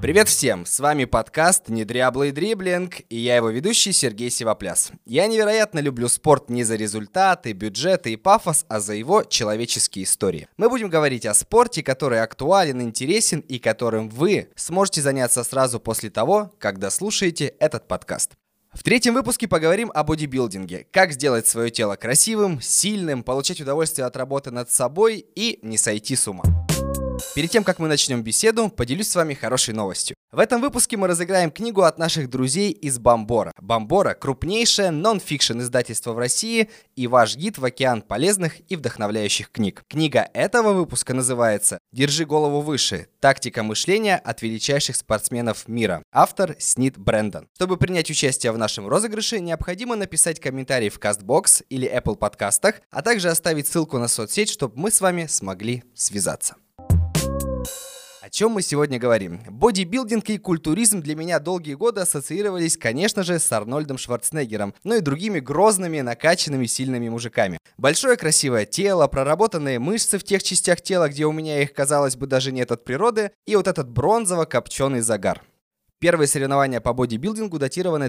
Привет всем! С вами подкаст «Недряблый дриблинг» и я его ведущий Сергей Сивопляс. Я невероятно люблю спорт не за результаты, бюджеты и пафос, а за его человеческие истории. Мы будем говорить о спорте, который актуален, интересен и которым вы сможете заняться сразу после того, как дослушаете этот подкаст. В третьем выпуске поговорим о бодибилдинге. Как сделать свое тело красивым, сильным, получать удовольствие от работы над собой и не сойти с ума. Перед тем, как мы начнем беседу, поделюсь с вами хорошей новостью. В этом выпуске мы разыграем книгу от наших друзей из Бомбора. Бомбора – крупнейшее нон-фикшн издательство в России и ваш гид в океан полезных и вдохновляющих книг. Книга этого выпуска называется «Держи голову выше. Тактика мышления от величайших спортсменов мира». Автор Снит Брэндон. Чтобы принять участие в нашем розыгрыше, необходимо написать комментарий в CastBox или Apple подкастах, а также оставить ссылку на соцсеть, чтобы мы с вами смогли связаться. О чем мы сегодня говорим? Бодибилдинг и культуризм для меня долгие годы ассоциировались, конечно же, с Арнольдом Шварценеггером, но и другими грозными, накачанными, сильными мужиками. Большое красивое тело, проработанные мышцы в тех частях тела, где у меня их, казалось бы, даже нет от природы, и вот этот бронзово-копченый загар. Первые соревнования по бодибилдингу датированы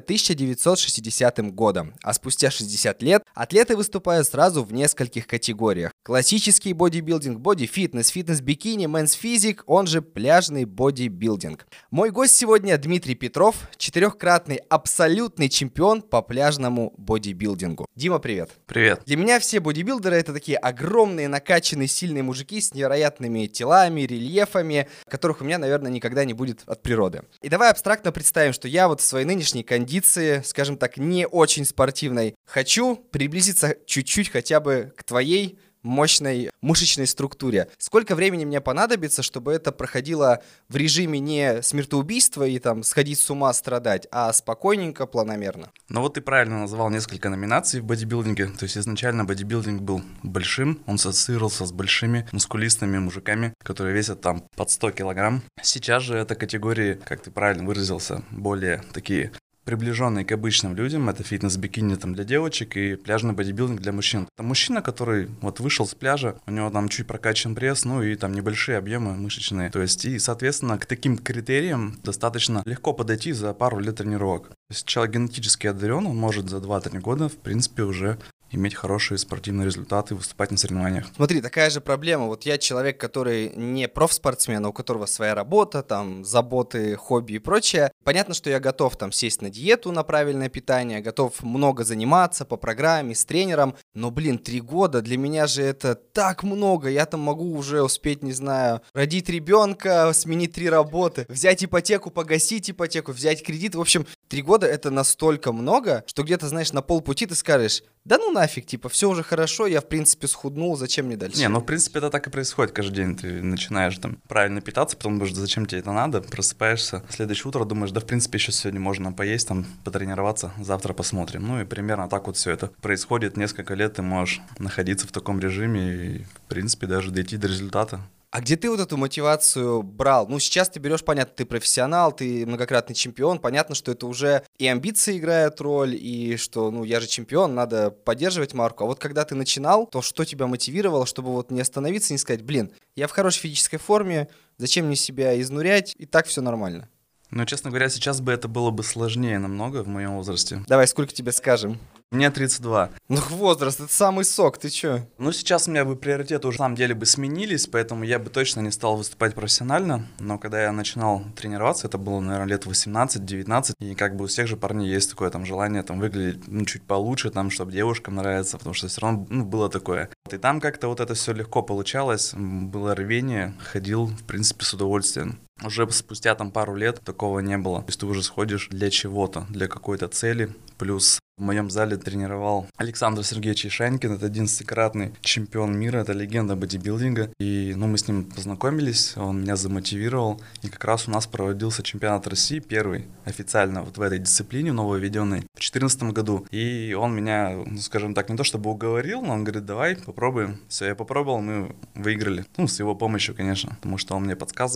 1960 годом, а спустя 60 лет атлеты выступают сразу в нескольких категориях. Классический бодибилдинг, боди-фитнес, фитнес-бикини, мэнс-физик, он же пляжный бодибилдинг. Мой гость сегодня Дмитрий Петров, 4-кратный абсолютный чемпион по пляжному бодибилдингу. Дима, привет. Привет. Для меня все бодибилдеры — это такие огромные, накачанные, сильные мужики с невероятными телами, рельефами, которых у меня, наверное, никогда не будет от природы. И давай абстрактно представим, что я вот в своей нынешней кондиции, скажем так, не очень спортивной, хочу приблизиться чуть-чуть хотя бы к твоей мощной мышечной структуре. Сколько времени мне понадобится, чтобы это проходило в режиме не смертоубийства и там сходить с ума, страдать, а спокойненько, планомерно? Ну вот ты правильно назвал несколько номинаций в бодибилдинге. То есть изначально бодибилдинг был большим, он ассоциировался с большими мускулистыми мужиками, которые весят там под 100 килограмм. Сейчас же это категории, как ты правильно выразился, более такие приближенные к обычным людям. Это фитнес-бикини там для девочек и пляжный бодибилдинг для мужчин. Это мужчина, который вот вышел с пляжа, у него там чуть прокачан пресс, ну и там небольшие объемы мышечные. То есть и, соответственно, к таким критериям достаточно легко подойти за пару лет тренировок. То есть человек генетически одарен, он может за 2-3 года, в принципе, уже иметь хорошие спортивные результаты, выступать на соревнованиях. Смотри, такая же проблема. Вот я человек, который не профспортсмен, а у которого своя работа, там, заботы, хобби и прочее. Понятно, что я готов там сесть на диету, на правильное питание, готов много заниматься по программе, с тренером. Но, 3 года для меня же это так много. Я там могу уже успеть, не знаю, родить ребенка, сменить 3 работы, взять ипотеку, погасить ипотеку, взять кредит. В общем, 3 года это настолько много, что где-то, знаешь, на полпути ты скажешь: да ну нафиг, типа, все уже хорошо, я, в принципе, схуднул, зачем мне дальше? Не, ну, в принципе, это так и происходит каждый день. Ты начинаешь там правильно питаться, потом думаешь, зачем тебе это надо, просыпаешься, следующее утро думаешь, да, в принципе, еще сегодня можно поесть, там, потренироваться, завтра посмотрим. Ну, и примерно так вот все это происходит. Несколько лет ты можешь находиться в таком режиме и, в принципе, даже дойти до результата. А где ты вот эту мотивацию брал? Ну, сейчас ты берешь, понятно, ты профессионал, ты многократный чемпион, понятно, что это уже и амбиции играют роль, и что, ну, я же чемпион, надо поддерживать марку. А вот когда ты начинал, то что тебя мотивировало, чтобы вот не остановиться, не сказать: я в хорошей физической форме, зачем мне себя изнурять, и так все нормально? Ну, честно говоря, сейчас бы это было бы сложнее намного в моем возрасте. Давай, сколько тебе скажем? Мне 32. Ну, возраст, это самый сок, ты чё? Ну, сейчас у меня бы приоритеты уже на самом деле бы сменились, поэтому я бы точно не стал выступать профессионально. Но когда я начинал тренироваться, это было, наверное, лет 18-19, и как бы у всех же парней есть такое там желание там выглядеть чуть получше, там, чтобы девушкам нравиться, потому что все равно было такое. И там как-то вот это все легко получалось, было рвение, ходил, в принципе, с удовольствием. Уже спустя там пару лет такого не было. То есть ты уже сходишь для чего-то, для какой-то цели. Плюс в моем зале тренировал Александр Сергеевич Ишанькин, это 11-кратный чемпион мира, это легенда бодибилдинга. И мы с ним познакомились, он меня замотивировал. И как раз у нас проводился чемпионат России, первый официально вот в этой дисциплине, нововведенной, в 2014 году. И он меня, скажем так, не то чтобы уговорил, но он говорит: давай, попробуем. Все, я попробовал, мы выиграли. Ну, с его помощью, конечно, потому что он мне подсказывал,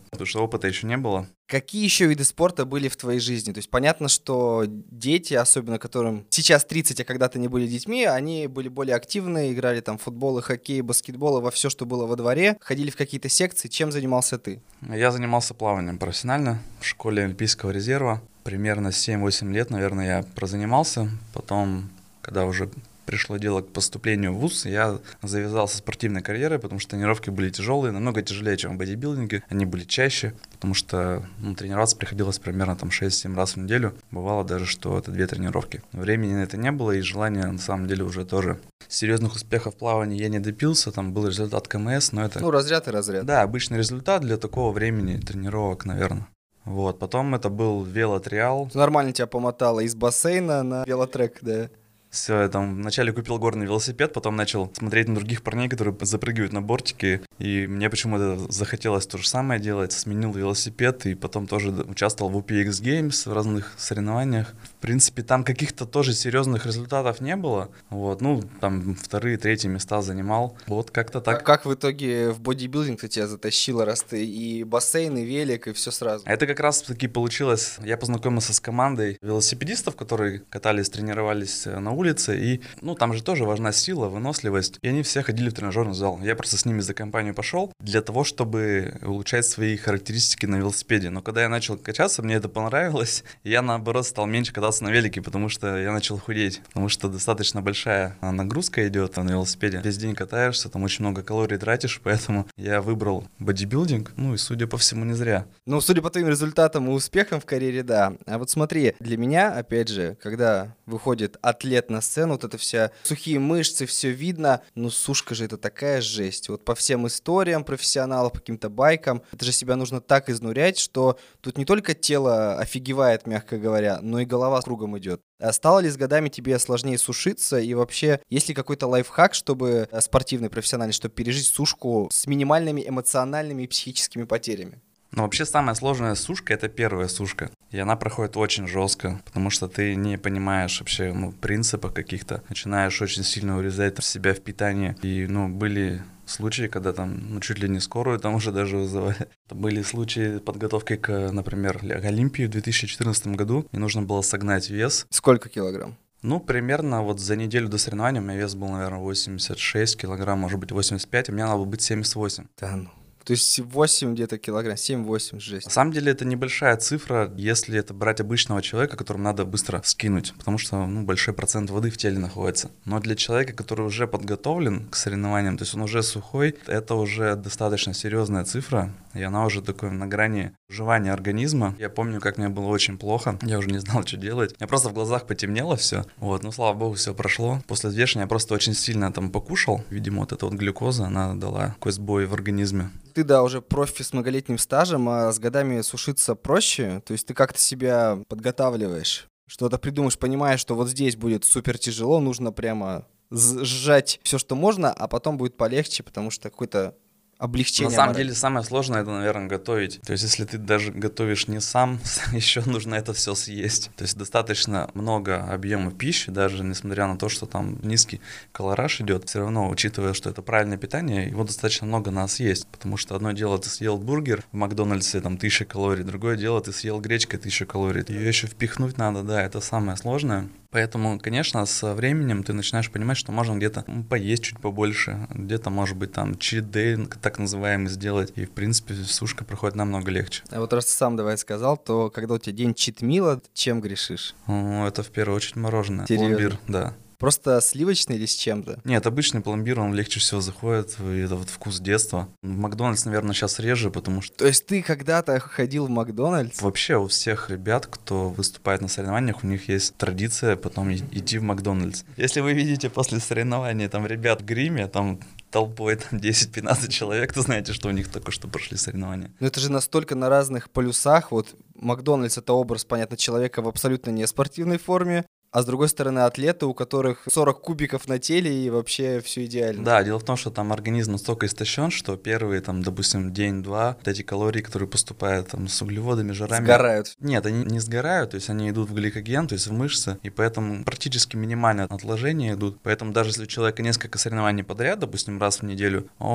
потому что опыта еще не было. Какие еще виды спорта были в твоей жизни? То есть понятно, что дети, особенно которым сейчас 30, а когда-то не были детьми, они были более активны, играли там в футбол, и хоккей, баскетбол, и во все, что было во дворе, ходили в какие-то секции. Чем занимался ты? Я занимался плаванием профессионально в школе Олимпийского резерва. Примерно 7-8 лет, наверное, я прозанимался. Потом, когда уже пришло дело к поступлению в вуз, я завязался спортивной карьерой, потому что тренировки были тяжелые, намного тяжелее, чем в бодибилдинге. Они были чаще, потому что тренироваться приходилось примерно 6-7 раз в неделю. Бывало даже, что это 2 тренировки. Времени на это не было, и желания на самом деле уже тоже. Серьезных успехов в плавании я не добился, там был результат КМС, но это... разряд и разряд. Да, обычный результат для такого времени тренировок, наверное. Вот, потом это был велотриал. Нормально тебя помотало из бассейна на велотрек, да? Все, я там вначале купил горный велосипед, потом начал смотреть на других парней, которые запрыгивают на бортики, и мне почему-то захотелось то же самое делать, сменил велосипед, и потом тоже участвовал в UPX Games в разных соревнованиях. В принципе, там каких-то тоже серьезных результатов не было, вот, там 2-е, 3-е места занимал, вот как-то так. А как в итоге в бодибилдинг тебя затащило, раз ты и бассейн, и велик, и все сразу? Это как раз-таки получилось, я познакомился с командой велосипедистов, которые катались, тренировались на улице, и, там же тоже важна сила, выносливость, и они все ходили в тренажерный зал. Я просто с ними за компанию пошел для того, чтобы улучшать свои характеристики на велосипеде. Но когда я начал качаться, мне это понравилось, и я, наоборот, стал меньше кататься на велике, потому что я начал худеть, потому что достаточно большая нагрузка идет на велосипеде. Весь день катаешься, там очень много калорий тратишь, поэтому я выбрал бодибилдинг, и, судя по всему, не зря. Судя по твоим результатам и успехам в карьере, да. А вот смотри, для меня, опять же, когда выходит атлет на сцену, вот это вся сухие мышцы, все видно, сушка же это такая жесть. Вот по всем историям профессионалов, по каким-то байкам, это же себя нужно так изнурять, что тут не только тело офигевает, мягко говоря, но и голова кругом идет. А стало ли с годами тебе сложнее сушиться? И вообще, есть ли какой-то лайфхак, чтобы спортивный, профессиональный, чтобы пережить сушку с минимальными эмоциональными и психическими потерями? Вообще самая сложная сушка — это первая сушка. И она проходит очень жестко, потому что ты не понимаешь вообще принципов каких-то. Начинаешь очень сильно урезать себя в питании. И были случаи, когда там чуть ли не скорую там уже даже вызывали. Были случаи подготовки к, например, Олимпии в 2014 году. Мне нужно было согнать вес. Сколько килограмм? Примерно вот за неделю до соревнований у меня вес был, наверное, 86 килограмм, может быть 85, а мне надо было быть 78. Да ну. То есть 8 где-то килограмм, 7-8, жесть. На самом деле это небольшая цифра, если это брать обычного человека, которому надо быстро скинуть, потому что большой процент воды в теле находится. Но для человека, который уже подготовлен к соревнованиям, то есть он уже сухой, это уже достаточно серьезная цифра, и она уже такой на грани выживания организма. Я помню, как мне было очень плохо, я уже не знал, что делать. У меня просто в глазах потемнело все, слава богу, все прошло. После взвешивания я просто очень сильно там покушал, видимо, вот эта вот глюкоза, она дала такой сбой в организме. Ты, да, уже профи с многолетним стажем, а с годами сушиться проще? То есть ты как-то себя подготавливаешь, что-то придумаешь, понимаешь, что вот здесь будет супер тяжело, нужно прямо сжать все, что можно, а потом будет полегче, потому что какое-то облегчение. На самом деле самое сложное — это, наверное, готовить. То есть если ты даже готовишь не сам, еще нужно это все съесть. То есть достаточно много объема пищи, даже несмотря на то, что там низкий калораж идет, все равно, учитывая, что это правильное питание, его достаточно много надо съесть. Потому что одно дело, ты съел бургер в Макдональдсе, там 1000 калорий, другое дело, ты съел гречкой 1000 калорий. Ее еще впихнуть надо, да, это самое сложное. Поэтому, конечно, со временем ты начинаешь понимать, что можно где-то поесть чуть побольше, где-то, может быть, там чит-дэй, так называемый, сделать. И, в принципе, сушка проходит намного легче. А вот раз ты сам давай сказал, то когда у тебя день чит-мила, чем грешишь? Это в первую очередь мороженое. Серьезно? Пломбир, да. Просто сливочный или с чем-то? Нет, обычный пломбир, он легче всего заходит, и это вот вкус детства. В Макдональдс, наверное, сейчас реже, потому что... То есть ты когда-то ходил в Макдональдс? Вообще у всех ребят, кто выступает на соревнованиях, у них есть традиция потом идти в Макдональдс. Если вы видите после соревнований там ребят в гриме, там толпой там 10-15 человек, то знаете, что у них только что прошли соревнования. Но это же настолько на разных полюсах. Вот Макдональдс — это образ, понятно, человека в абсолютно не спортивной форме, а с другой стороны атлеты, у которых 40 кубиков на теле и вообще все идеально. Да, дело в том, что там организм настолько истощен, что первые, там, допустим, день-два, вот эти калории, которые поступают там с углеводами, жирами... Сгорают. Нет, они не сгорают, то есть они идут в гликоген, то есть в мышцы, и поэтому практически минимальное отложение идут. Поэтому даже если у человека несколько соревнований подряд, допустим, раз в неделю, он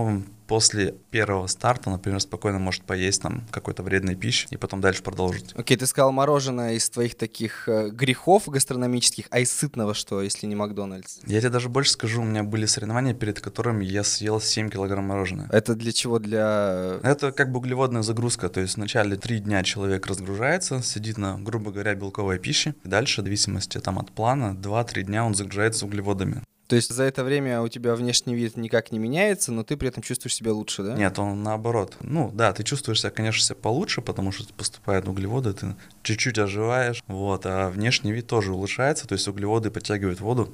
после первого старта, например, спокойно может поесть там какой-то вредной пищи и потом дальше продолжить. Окей, ты сказал мороженое из твоих таких грехов гастрономических, а из сытного что, если не Макдональдс? Я тебе даже больше скажу, у меня были соревнования, перед которыми я съел 7 килограмм мороженого. Это для чего? Для... Это как бы углеводная загрузка, то есть вначале 3 дня человек разгружается, сидит на, грубо говоря, белковой пище, и дальше, в зависимости там, от плана, 2-3 дня он загружается углеводами. То есть за это время у тебя внешний вид никак не меняется, но ты при этом чувствуешь себя лучше, да? Нет, он наоборот. Ну да, ты чувствуешь себя, конечно, себя получше, потому что поступают углеводы, ты чуть-чуть оживаешь, вот, а внешний вид тоже улучшается, то есть углеводы подтягивают воду.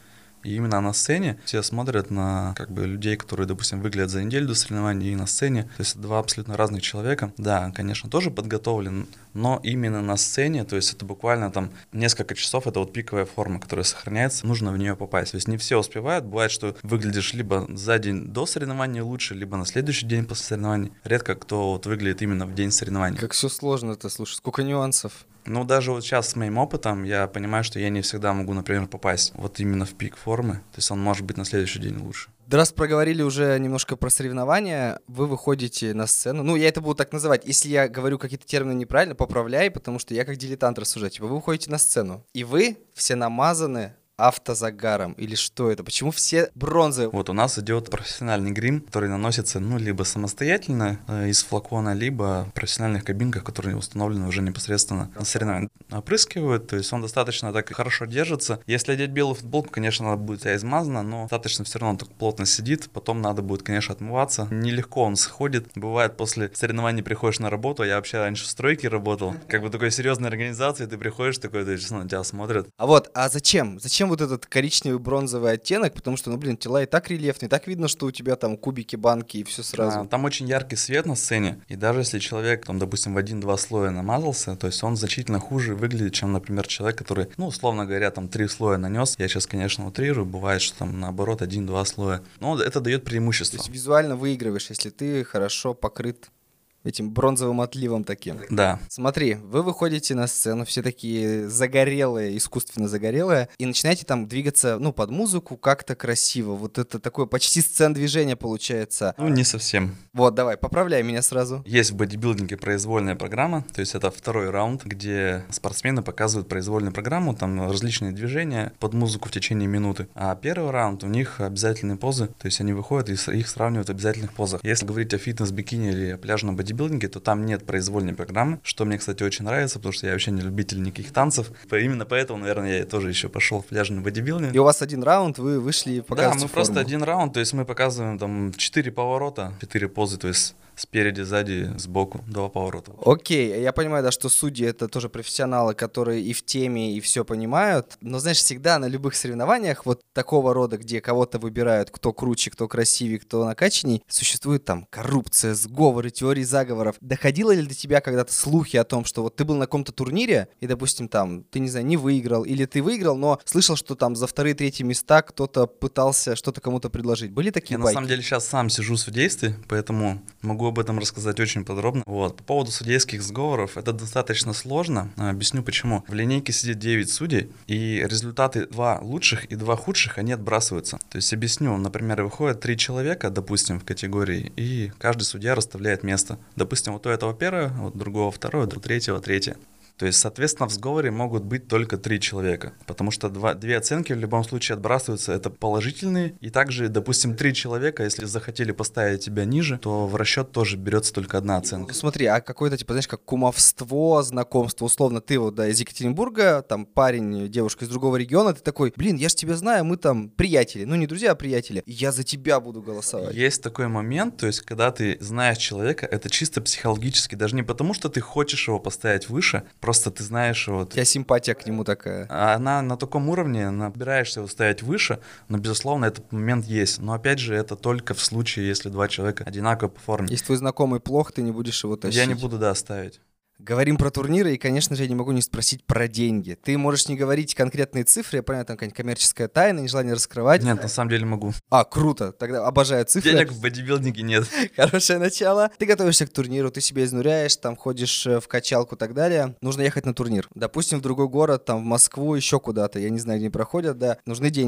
И именно на сцене все смотрят на как бы людей, которые, допустим, выглядят за неделю до соревнований, и на сцене. То есть два абсолютно разных человека. Да, конечно, тоже подготовлен, но именно на сцене, то есть это буквально там несколько часов, это вот пиковая форма, которая сохраняется, нужно в нее попасть. То есть не все успевают, бывает, что выглядишь либо за день до соревнований лучше, либо на следующий день после соревнований. Редко кто вот выглядит именно в день соревнований. Как все сложно-то, слушай, сколько нюансов. Ну, даже вот сейчас с моим опытом я понимаю, что я не всегда могу, например, попасть вот именно в пик формы. То есть он может быть на следующий день лучше. Раз проговорили уже немножко про соревнования, вы выходите на сцену. Ну, я это буду так называть. Если я говорю какие-то термины неправильно, поправляй, потому что я как дилетант рассуждаю. Типа, вы выходите на сцену, и вы все намазаны автозагаром, или что это? Почему все бронзовые? Вот у нас идет профессиональный грим, который наносится, ну, либо самостоятельно из флакона, либо в профессиональных кабинках, которые установлены уже непосредственно на соревнованиях. Опрыскивают, то есть он достаточно так хорошо держится. Если одеть белую футболку, конечно, она будет вся измазана, но достаточно все равно так плотно сидит. Потом надо будет, конечно, отмываться. Нелегко он сходит. Бывает, после соревнований приходишь на работу, я вообще раньше в стройке работал. Как бы такой серьезной организации, ты приходишь такой, ты на тебя смотрят. А зачем? Зачем вот этот коричневый бронзовый оттенок? Потому что, тела и так рельефные, и так видно, что у тебя там кубики, банки и все сразу. Там очень яркий свет на сцене, и даже если человек, там, допустим, в 1-2 слоя намазался, то есть он значительно хуже выглядит, чем, например, человек, который, ну, условно говоря, там 3 слоя нанес. Я сейчас, конечно, утрирую, бывает, что там наоборот 1-2 слоя. Но это дает преимущество. То есть визуально выигрываешь, если ты хорошо покрыт этим бронзовым отливом таким. Да. Смотри, вы выходите на сцену, все такие загорелые, искусственно загорелые, и начинаете там двигаться, под музыку как-то красиво. Вот это такое почти сцен-движение получается. Ну, не совсем. Вот, давай, поправляй меня сразу. Есть в бодибилдинге произвольная программа, то есть это второй раунд, где спортсмены показывают произвольную программу, там различные движения под музыку в течение минуты. А первый раунд, у них обязательные позы, то есть они выходят и их сравнивают в обязательных позах. Если говорить о фитнес-бикини или о пляжном бодибилдинге, то там нет произвольной программы, что мне, кстати, очень нравится, потому что я вообще не любитель никаких танцев. Именно поэтому, наверное, я тоже еще пошел в пляжный бодибилдинг. И у вас один раунд, вы вышли и показываете Да, мы форму. просто один раунд, то есть мы показываем там 4 поворота, 4 позы, то есть спереди, сзади, сбоку, 2 поворота. Окей, я понимаю, да, что судьи — это тоже профессионалы, которые и в теме, и все понимают. Но, знаешь, всегда на любых соревнованиях вот такого рода, где кого-то выбирают, кто круче, кто красивее, кто накачанней, существует там коррупция, сговоры, теории заговоров. Доходило ли до тебя когда-то слухи о том, что вот ты был на каком-то турнире, и, допустим, там, ты, не знаю, не выиграл, или ты выиграл, но слышал, что там за 2-3 места кто-то пытался что-то кому-то предложить. Были такие Я байки? на самом деле сейчас сам сижу в судействе, поэтому могу об этом рассказать очень подробно. Вот. По поводу судейских сговоров, это достаточно сложно. Объясню почему. В линейке сидит 9 судей, и результаты 2 лучших и 2 худших, они отбрасываются. То есть объясню, например, выходят 3 человека, допустим, в категории, и каждый судья расставляет место. Допустим, вот у этого первое, вот другого второе, у третьего третье. То есть, соответственно, в сговоре могут быть только 3 человека, потому что 2 оценки в любом случае отбрасываются, это положительные, и также, допустим, 3 человека, если захотели поставить тебя ниже, то в расчет тоже берется только 1 оценка. Смотри, а какое-то, знаешь, как кумовство, знакомство, условно, ты вот, из Екатеринбурга, там парень, девушка из другого региона, ты такой, я ж тебя знаю, мы там приятели, не друзья, а приятели, я за тебя буду голосовать. Есть такой момент, то есть, когда ты знаешь человека, это чисто психологически, даже не потому, что ты хочешь его поставить выше, просто ты знаешь его. У тебя симпатия к нему такая. Она на таком уровне, набираешься его ставить выше, но, безусловно, этот момент есть. Но, опять же, это только в случае, если 2 человека одинаково по форме. Если твой знакомый плох, ты не будешь его тащить. Я не буду, ставить. Говорим про турниры, и, конечно же, я не могу не спросить про деньги. Ты можешь не говорить конкретные цифры, я понимаю, там какая-нибудь коммерческая тайна, нежелание раскрывать. Нет, на самом деле могу. Круто, тогда обожаю цифры. Денег в бодибилдинге нет. Хорошее начало. Ты готовишься к турниру, ты себя изнуряешь, там ходишь в качалку и так далее. Нужно ехать на турнир. Допустим, в другой город, там в Москву, еще куда-то, я не знаю, где проходят, да. Нужны деньги.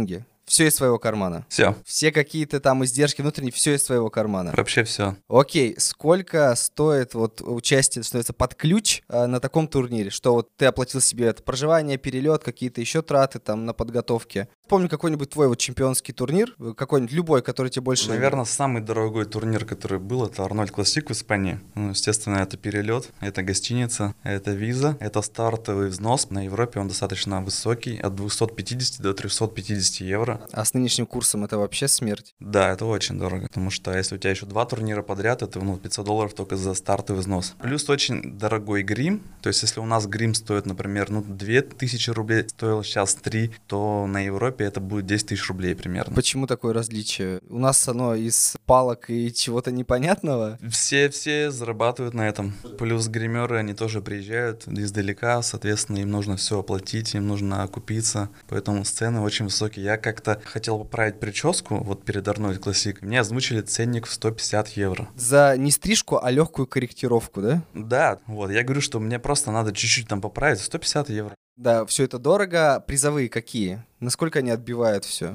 Все из своего кармана. Все какие-то там издержки внутренние, все из своего кармана. Вообще все. Окей, сколько стоит вот участие, становится под ключ на таком турнире? Что вот ты оплатил себе это проживание, перелет, какие-то еще траты там на подготовке? Помню какой-нибудь твой вот чемпионский турнир, какой-нибудь любой, который тебе больше... Наверное, самый дорогой турнир, который был, это Арнольд Классик в Испании. Ну, естественно, это перелет, это гостиница, это виза, это стартовый взнос. На Европе он достаточно высокий, от 250 до 350 евро. А с нынешним курсом это вообще смерть? Да, это очень дорого, потому что если у тебя еще 2 турнира подряд, это $500 только за стартовый взнос. Плюс очень дорогой грим, то есть если у нас грим стоит, например, 2000 рублей, стоил сейчас 3, то на Европе это будет 10 тысяч рублей примерно. Почему такое различие? У нас оно из палок и чего-то непонятного? Все зарабатывают на этом. Плюс гримеры, они тоже приезжают издалека, соответственно, им нужно все оплатить, им нужно окупиться, поэтому цены очень высокие. Я как-то хотел поправить прическу вот перед Арнольд Классик, мне озвучили ценник в 150 евро. За не стрижку, а легкую корректировку, да? Да, вот, я говорю, что мне просто надо чуть-чуть там поправить, 150 евро. Да, все это дорого. Призовые какие? Насколько они отбивают все?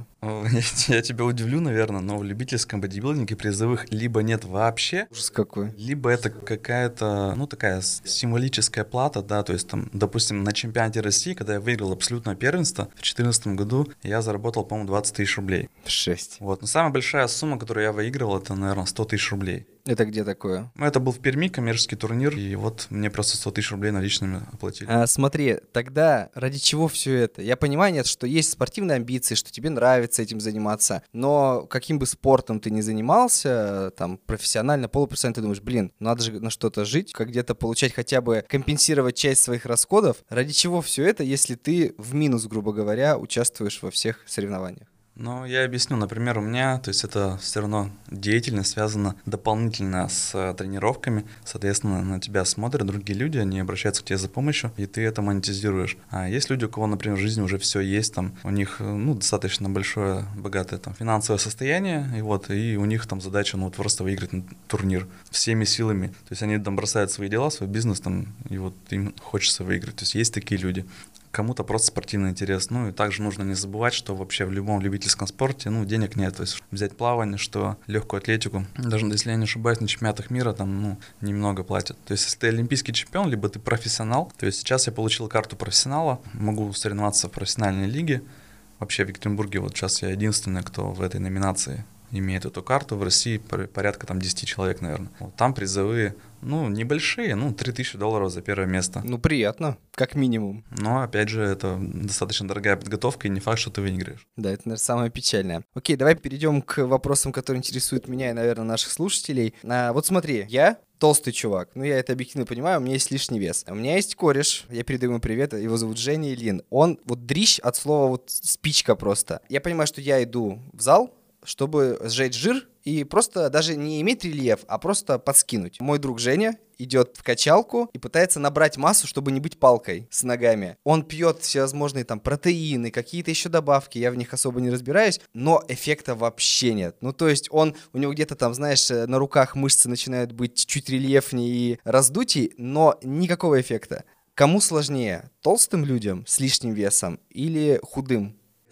Я тебя удивлю, наверное, но в любительском бодибилдинге призовых либо нет вообще, Ужас какой. либо это какая-то, такая символическая плата, да, то есть там, допустим, на чемпионате России, когда я выиграл абсолютное первенство, в 2014 году я заработал, по-моему, 20 тысяч рублей. 6. Вот, но самая большая сумма, которую я выигрывал, это, наверное, 100 тысяч рублей. Это где такое? Это был в Перми коммерческий турнир, и вот мне просто 100 тысяч рублей наличными оплатили. Смотри, тогда ради чего все это? Я понимаю, нет, что есть спортивные амбиции, что тебе нравится этим заниматься, но каким бы спортом ты ни занимался, там, профессионально, полупрофессионально, ты думаешь, надо же на что-то жить, как где-то получать хотя бы, компенсировать часть своих расходов. Ради чего все это, если ты в минус, грубо говоря, участвуешь во всех соревнованиях? Ну, я объясню. Например, у меня, то есть это все равно деятельность связана дополнительно с тренировками. Соответственно, на тебя смотрят другие люди, они обращаются к тебе за помощью, и ты это монетизируешь. А есть люди, у кого, например, в жизни уже все есть, там, у них, достаточно большое, богатое там финансовое состояние, и у них там задача, просто выиграть турнир всеми силами. То есть они там бросают свои дела, свой бизнес, там, и вот им хочется выиграть. То есть такие люди. Кому-то просто спортивный интерес. И также нужно не забывать, что вообще в любом любительском спорте, денег нет. То есть взять плавание, что легкую атлетику, даже если я не ошибаюсь, на чемпионатах мира там, немного платят. То есть если ты олимпийский чемпион, либо ты профессионал, то есть сейчас я получил карту профессионала, могу соревноваться в профессиональной лиге. Вообще в Екатеринбурге вот сейчас я единственный, кто в этой номинации имеет эту карту. В России порядка там 10 человек, наверное. Вот там призовые, небольшие, $3000 за первое место. Приятно, как минимум. Но, опять же, это достаточно дорогая подготовка, и не факт, что ты выиграешь. Да, это, наверное, самое печальное. Окей, давай перейдем к вопросам, которые интересуют меня и, наверное, наших слушателей. Вот смотри, я толстый чувак, я это объективно понимаю, у меня есть лишний вес. У меня есть кореш, я передаю ему привет, его зовут Женя Ильин. Он дрищ от слова спичка просто. Я понимаю, что я иду в зал, чтобы сжечь жир и просто даже не иметь рельеф, а просто подскинуть. Мой друг Женя идет в качалку и пытается набрать массу, чтобы не быть палкой с ногами. Он пьет всевозможные там протеины, какие-то еще добавки, я в них особо не разбираюсь, но эффекта вообще нет. То есть у него где-то там, знаешь, на руках мышцы начинают быть чуть рельефнее и раздутей, но никакого эффекта. Кому сложнее, толстым людям с лишним весом или худым?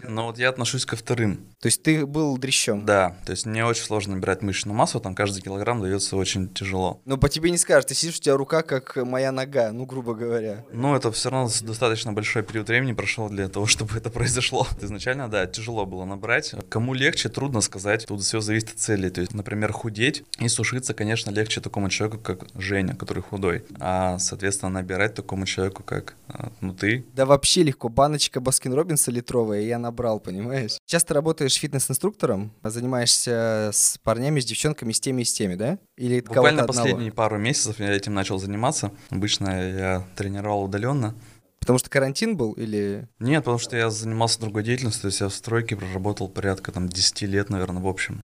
Я отношусь ко вторым. То есть ты был дрищом? Да, то есть мне очень сложно набирать мышечную массу, там каждый килограмм дается очень тяжело. По тебе не скажешь, ты сидишь, у тебя рука как моя нога, грубо говоря. Это все равно достаточно большой период времени прошел для того, чтобы это произошло. Изначально, да, тяжело было набрать. Кому легче, трудно сказать, тут все зависит от цели. То есть, например, худеть и сушиться, конечно, легче такому человеку, как Женя, который худой. А, соответственно, набирать такому человеку, как ты. Да вообще легко, баночка Баскин-Роббинса литровая, и я набрал, понимаешь? Сейчас ты работаешь фитнес-инструктором, занимаешься с парнями, с девчонками, с теми, да? Или буквально последние пару месяцев я этим начал заниматься. Обычно я тренировал удаленно. Потому что карантин был или... Нет, потому что я занимался другой деятельностью, то есть я в стройке проработал порядка 10 лет, наверное, в общем.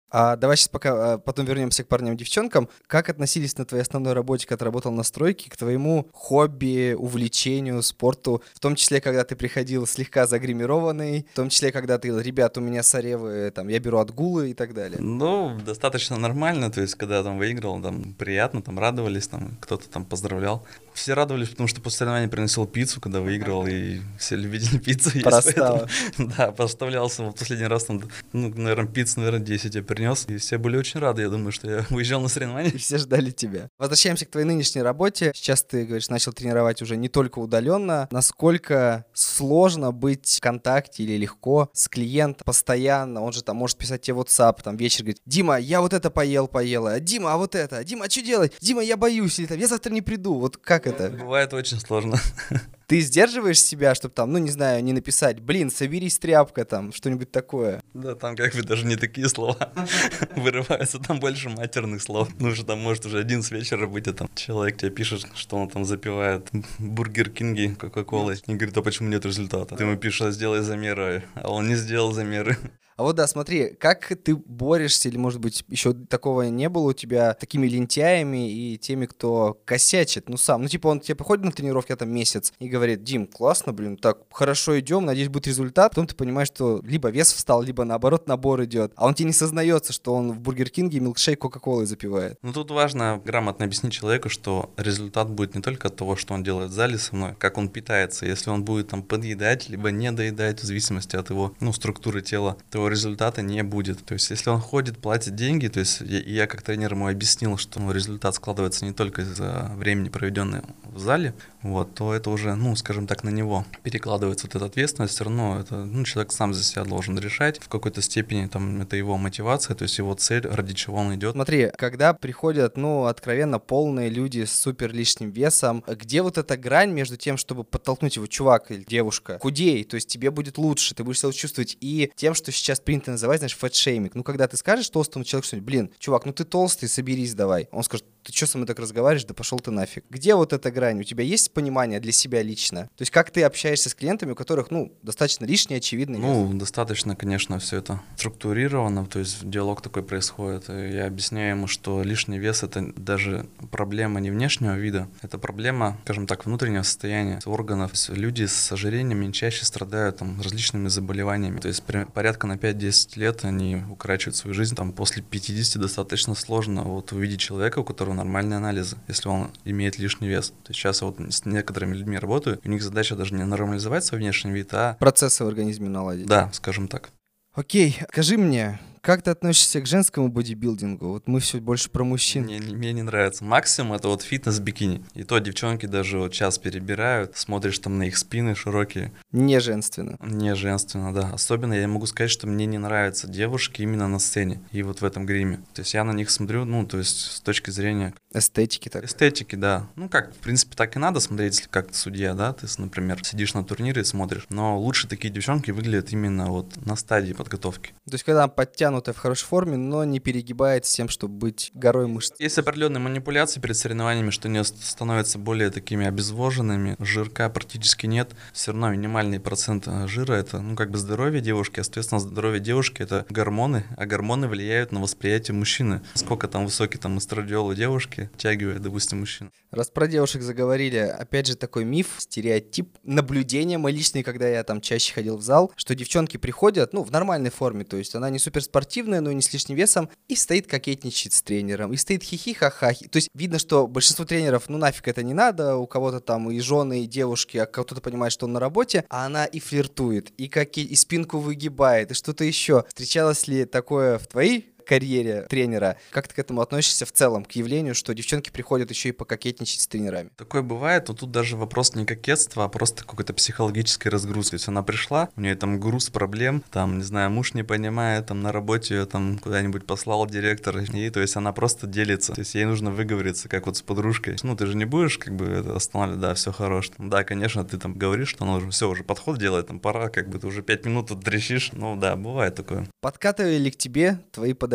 А давай сейчас пока потом вернемся к парням и девчонкам. Как относились на твоей основной работе, когда ты работал на стройке, к твоему хобби, увлечению, спорту? В том числе, когда ты приходил слегка загримированный, в том числе, когда ты, ребят, у меня соревы, там, я беру отгулы и так далее. Ну, достаточно нормально, то есть, когда там выиграл, там, приятно, там, радовались, там, кто-то там поздравлял. Все радовались, потому что после соревнований приносил пиццу, когда выиграл, и все любители пиццу есть. Простава. Да, поставлялся, вот последний раз там, ну, наверное, пиццу, 10 я принес, и все были очень рады, я думаю, что я уезжал на соревнования. И все ждали тебя. Возвращаемся к твоей нынешней работе. Сейчас ты, говоришь, начал тренировать уже не только удаленно. Насколько сложно быть в контакте или легко с клиентом постоянно? Он же там может писать тебе в WhatsApp, там вечер говорит: Дима, я вот это поела. Дима, а вот это? Дима, а что делать? Дима, я боюсь. Или там, я завтра не приду. Вот как это? Бывает очень сложно. Ты сдерживаешь себя, чтобы там, ну не знаю, не написать: блин, соберись, тряпка, там, что-нибудь такое? Да, там как бы даже не такие слова вырываются, там больше матерных слов. Ну, что там может уже 11 вечера быть, а там человек тебе пишет, что он там запивает Бургер Кинги Кока-Колой. И говорит: а почему нет результата? Ты ему пишешь: сделай замеры, а он не сделал замеры. А вот да, смотри, как ты борешься, или, может быть, еще такого не было у тебя, такими лентяями и теми, кто косячит, ну сам. Ну типа он тебе приходит на тренировки, там месяц, и говорит: Дим, классно, блин, так хорошо идем, надеюсь, будет результат. Потом ты понимаешь, что либо вес встал, либо наоборот набор идет. А он тебе не сознается, что он в Бургер Кинге милкшейк Кока-Колой запивает. Ну тут важно грамотно объяснить человеку, что результат будет не только от того, что он делает в зале со мной, как он питается. Если он будет там подъедать, либо не доедать, в зависимости от его, ну, структуры тела, то результата не будет. То есть, если он ходит, платит деньги, то есть я как тренер ему объяснил, что результат складывается не только из-за времени, проведенного в зале, вот, то это уже, ну, скажем так, на него перекладывается вот эта ответственность. Все равно это, ну, человек сам за себя должен решать. В какой-то степени там это его мотивация, то есть его цель, ради чего он идет. Смотри, когда приходят, ну, откровенно полные люди с супер лишним весом, где вот эта грань между тем, чтобы подтолкнуть его: чувак или девушка, худей, то есть тебе будет лучше, ты будешь себя чувствовать, и тем, что сейчас принято называть, знаешь, фэтшейминг. Ну, когда ты скажешь толстому человеку что-нибудь: блин, чувак, ну ты толстый, соберись давай. Он скажет: ты что со мной так разговариваешь, да пошел ты нафиг. Где вот эта грань? У тебя есть понимание для себя лично? То есть как ты общаешься с клиентами, у которых, ну, достаточно лишний, очевидный вес? Ну, достаточно, конечно, все это структурировано, то есть диалог такой происходит. И я объясняю ему, что лишний вес — это даже проблема не внешнего вида, это проблема, скажем так, внутреннего состояния органов. Люди с ожирением чаще страдают там различными заболеваниями, то есть порядка на 5-10 лет они укорачивают свою жизнь. Там после 50 достаточно сложно вот увидеть человека, у которого нормальные анализы, если он имеет лишний вес. То есть сейчас я вот с некоторыми людьми работаю, у них задача даже не нормализовать свой внешний вид, а процессы в организме наладить. Да, скажем так. Окей, скажи мне, как ты относишься к женскому бодибилдингу? Вот мы все больше про мужчин. Мне не нравится. Максимум — это вот фитнес-бикини. И то девчонки даже вот сейчас перебирают, смотришь там на их спины широкие. Не женственно. Не женственно, да. Особенно я могу сказать, что мне не нравятся девушки именно на сцене и вот в этом гриме. То есть я на них смотрю, ну, то есть с точки зрения... Эстетики так. Эстетики, да. Ну, как, в принципе, так и надо смотреть, если как судья, да. Ты, например, сидишь на турнире и смотришь. Но лучше такие девчонки выглядят именно вот на стадии подготовки. То есть когда подтянутая, в хорошей форме, но не перегибает с тем, чтобы быть горой мышц. Есть определенные манипуляции перед соревнованиями, что они становятся более такими обезвоженными, жирка практически нет. Все равно минимальный процент жира — это, ну, как бы здоровье девушки, а, соответственно, здоровье девушки — это гормоны, а гормоны влияют на восприятие мужчины. Сколько там высокий там эстрадиол у девушки, тягивает, допустим, мужчину. Раз про девушек заговорили, опять же такой миф, стереотип, наблюдение мой личный, когда я там чаще ходил в зал, что девчонки приходят, ну, в нормальной форме, то есть она не суперспортивная, но и не с лишним весом, и стоит кокетничает с тренером, и стоит хихи-ха-ха. То есть видно, что большинство тренеров, ну нафиг это не надо, у кого-то там и жены, и девушки, а кто-то понимает, что он на работе, а она и флиртует, и спинку выгибает, и что-то еще. Встречалось ли такое в твоей карьере тренера? Как ты к этому относишься в целом, к явлению, что девчонки приходят еще и пококетничать с тренерами? Такое бывает, но тут даже вопрос не кокетства, а просто какой-то психологической разгрузки. То есть она пришла, у нее там груз проблем, там, не знаю, муж не понимает, там на работе ее там куда-нибудь послал директор, и то есть она просто делится. То есть ей нужно выговориться, как вот с подружкой. Ну, ты же не будешь как бы это останавливать, да, все хорошо. Да, конечно, ты там говоришь, что она уже все, уже подход делает, там пора, как бы ты уже 5 минут тут трещишь. Ну да, бывает такое. Подкатывали ли к тебе твои подопечные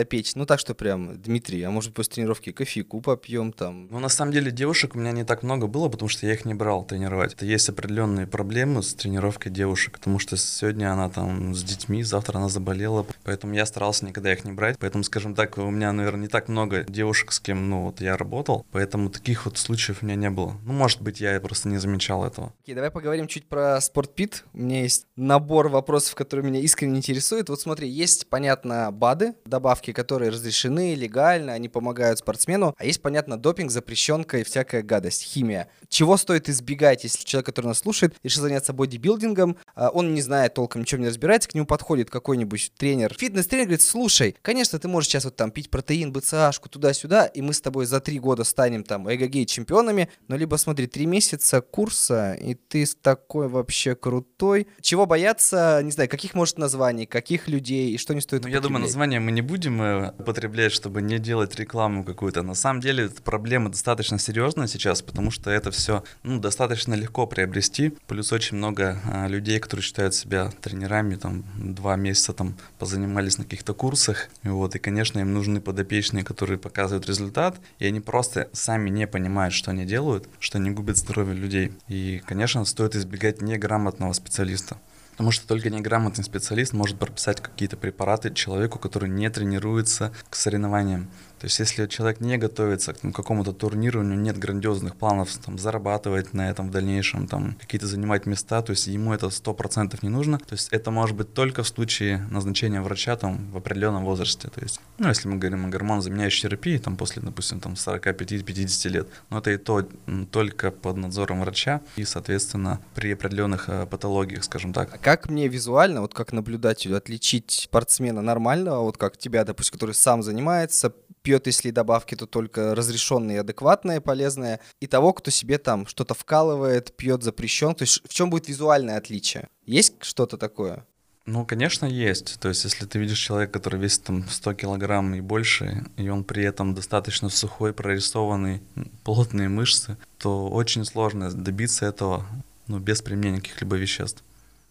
подопечный? Ну так, что прям, Дмитрий, а может после тренировки кофейку попьем там? Ну, на самом деле, девушек у меня не так много было, потому что я их не брал тренировать. Это есть определенные проблемы с тренировкой девушек, потому что сегодня она там с детьми, завтра она заболела, поэтому я старался никогда их не брать. Поэтому, скажем так, у меня, наверное, не так много девушек, с кем, ну, вот я работал, поэтому таких вот случаев у меня не было. Ну, может быть, я просто не замечал этого. Окей, давай поговорим чуть про SportPit. У меня есть набор вопросов, которые меня искренне интересуют. Вот смотри, есть, понятно, БАДы, добавки, которые разрешены легально, они помогают спортсмену, а есть, понятно, допинг, запрещенка и всякая гадость, химия. Чего стоит избегать, если человек, который нас слушает, решил заняться бодибилдингом, он не знает толком, ничего не разбирается, к нему подходит какой-нибудь тренер, фитнес-тренер, говорит, слушай, конечно, ты можешь сейчас вот там пить протеин, БЦАшку, туда-сюда, и мы с тобой за 3 года станем там эгогей-чемпионами, но либо, смотри, 3 месяца курса, и ты такой вообще крутой. Чего бояться, не знаю, каких, может, названий, каких людей, и что не стоит Я думаю, названия мы не будем употреблять, чтобы не делать рекламу какую-то. На самом деле, эта проблема достаточно серьезная сейчас, потому что это все достаточно легко приобрести. Плюс очень много людей, которые считают себя тренерами, там 2 месяца там позанимались на каких-то курсах. И, конечно, им нужны подопечные, которые показывают результат, и они просто сами не понимают, что они делают, что они губят здоровье людей. И, конечно, стоит избегать неграмотного специалиста. Потому что только неграмотный специалист может прописать какие-то препараты человеку, который не тренируется к соревнованиям. То есть, если человек не готовится к какому-то турниру, у него нет грандиозных планов там, зарабатывать на этом в дальнейшем, там, какие-то занимать места, то есть ему это 100% не нужно. То есть это может быть только в случае назначения врача там, в определенном возрасте. То есть, если мы говорим о гормонозаменяющей терапии, там, после, допустим, там, 45-50 лет, но это и то только под надзором врача и, соответственно, при определенных патологиях, скажем так. А как мне визуально, вот как наблюдателю, отличить спортсмена нормального, вот как тебя, допустим, который сам занимается, пьет, если добавки, то только разрешенные, адекватные, полезные, и того, кто себе там что-то вкалывает, пьет запрещен. То есть в чем будет визуальное отличие? Есть что-то такое? Ну, конечно, есть. То есть, если ты видишь человека, который весит там 100 килограмм и больше, и он при этом достаточно сухой, прорисованный, плотные мышцы, то очень сложно добиться этого, без применения каких-либо веществ.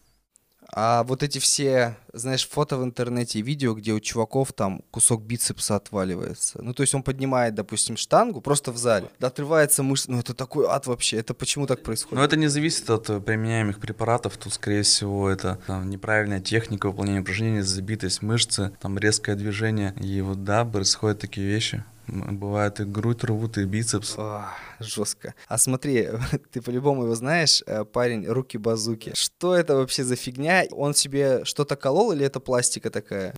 А вот эти все, знаешь, фото в интернете и видео, где у чуваков там кусок бицепса отваливается. Ну, то есть он поднимает, допустим, штангу просто в зале, да, отрывается мышца. Ну, это такой ад вообще. Это почему так происходит? Но это не зависит от применяемых препаратов. Тут, скорее всего, это неправильная техника выполнения упражнений, забитость мышцы, там резкое движение. И происходят такие вещи. Бывает и грудь рвут, и бицепс. Жестко. А смотри, ты по-любому его знаешь, парень Руки-Базуки. Что это вообще за фигня? Он себе что-то колол или это пластика такая?